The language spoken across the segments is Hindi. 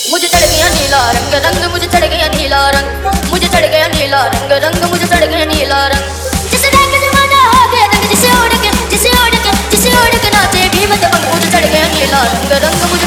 मुझे चढ़ गया नीला रंग रंग मुझे चढ़ गया नीला रंग मुझे चढ़ गया नीला रंग रंग मुझे चढ़ गया नीला रंग जिस रंग जमाना आ गया रंग जिसे ओढ़ के नाचे भी मत बंग मुझे चढ़ गया नीला रंग रंग मुझे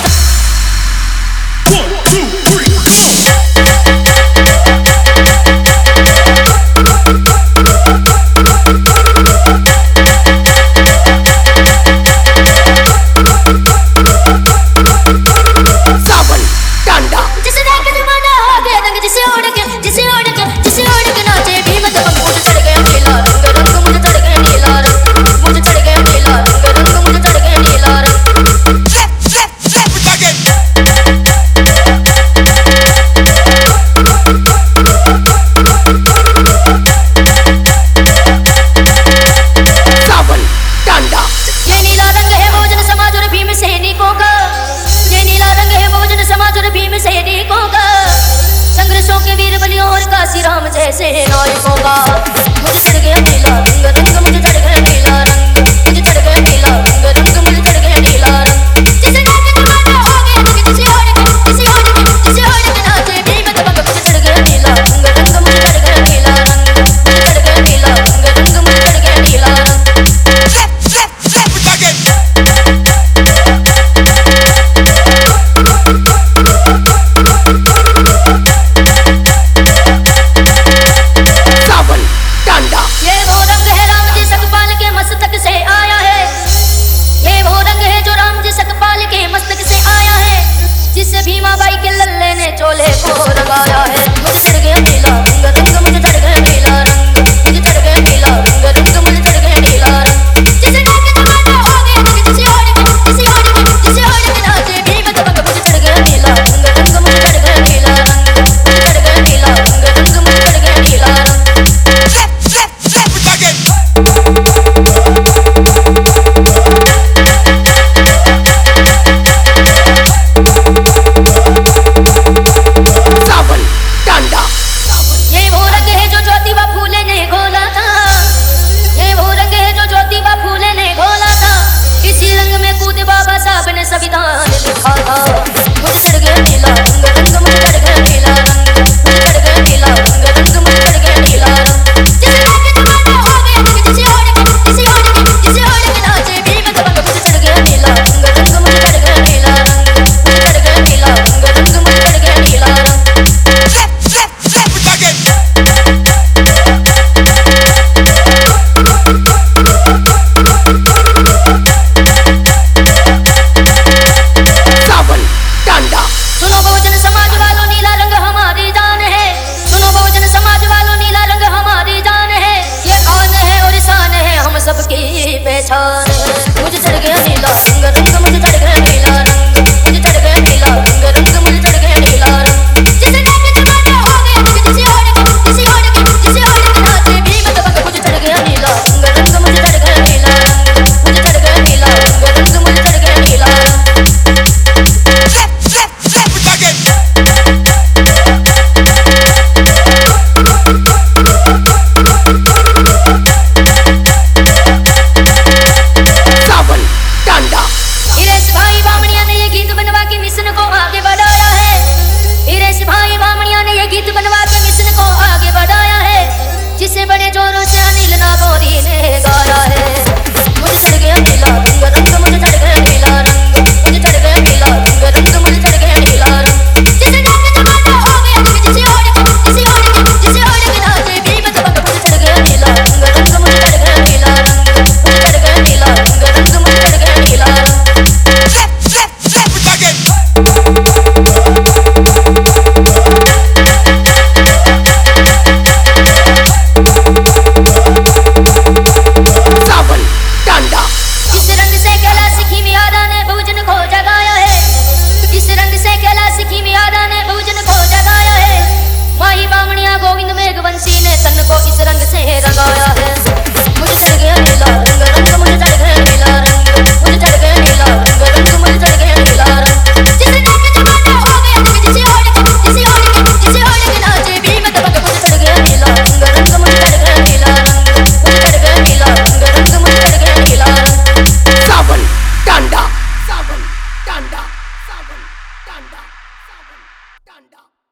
राम जैसे नायकों का मुझे चढ़ गया नीला रंग रंग मुझे चढ़ गया नीला रंग मुझे चढ़ गया नीला रंग रंग मुझे चढ़ गया नीला रंग जिस रंग जमाना हो गया किसी और के नाचे भी मत बंग मुझे चढ़ गया नीला रंग रंग मुझे चढ़ गया नीला रंग मुझे चढ़ गया नीला रंग रंग मुझे चढ़ गया नीला रंग भीमा बाई के लल्ले ने चोले को लगाया है मुझे चढ़ गया नीला रंग रंग मुझे चढ़ गया नीला रंग मुझे चढ़ गया नीला रंग रंग मुझे चढ़ गया नीला रंग जिस रंग जमाना हो गया किसी और के नाचे भी मत बंग मुझे चढ़ गया नीला रंग रंग मुझे चढ़ गया नीला रंग मुझे चढ़ गया नीला रंग रंग मुझे चढ़ गया नीला रंग संविधान लिखा था मुझे चढ़ गया नीला रंग रंग मुझे चढ़ गया नीला रंग मुझे चढ़ गया नीला रंग रंग मुझे चढ़ गया नीला रंग जिस रंग जमाना हो गया किसी और के नाचे भी मत बंग मुझे चढ़ गया नीला रंग रंग मुझे चढ़ गया नीला रंग मुझे चढ़ गया नीला रंग रंग मुझे चढ़ गया नीला रंग सबकी पहचान मुझे चढ़ गया नीला रंग रंग मुझे चढ़ गया नीला रंग मुझे चढ़ गया नीला रंग रंग मुझे चढ़ गया नीला रंग जिस रंग जमाना हो गया किसी और के नाचे भी मत बंग मुझे चढ़ गया नीला रंग रंग मुझे चढ़ गया नीला रंग मुझे चढ़ गया नीला रंग रंग मुझे चढ़ गया नीला रंग जिसे बड़े जोरों से अनिल नागौरी ने गाया है मुझे चढ़ गया नीला रंग रंग मुझे चढ़ गया नीला रंग मुझे चढ़ गया नीला रंग रंग मुझे चढ़ गया नीला रंग जिस रंग जमाना हो गया किसी और के नाचे भी मत बंग मुझे चढ़ गया नीला रंग रंग मुझे चढ़ गया नीला रंग मुझे चढ़ गया नीला रंग रंग मुझे चढ़ गया नीला रंग गोविंद मेघवंशी ने तन को इस रंग से रंगाया है मुझे चढ़ गया नीला रंग रंग मुझे चढ़ गया नीला रंग मुझे चढ़ गया नीला रंग रंग मुझे चढ़ गया नीला रंग जिस रंग जमाना हो गया किसी और के नाचे भी मत बंग मुझे चढ़ गया नीला रंग रंग मुझे चढ़ गया नीला रंग मुझे चढ़ गया नीला रंग रंग मुझे चढ़ गया नीला रंग सावन टांडा सावन टांडा सावन टांडा सावन टांडा।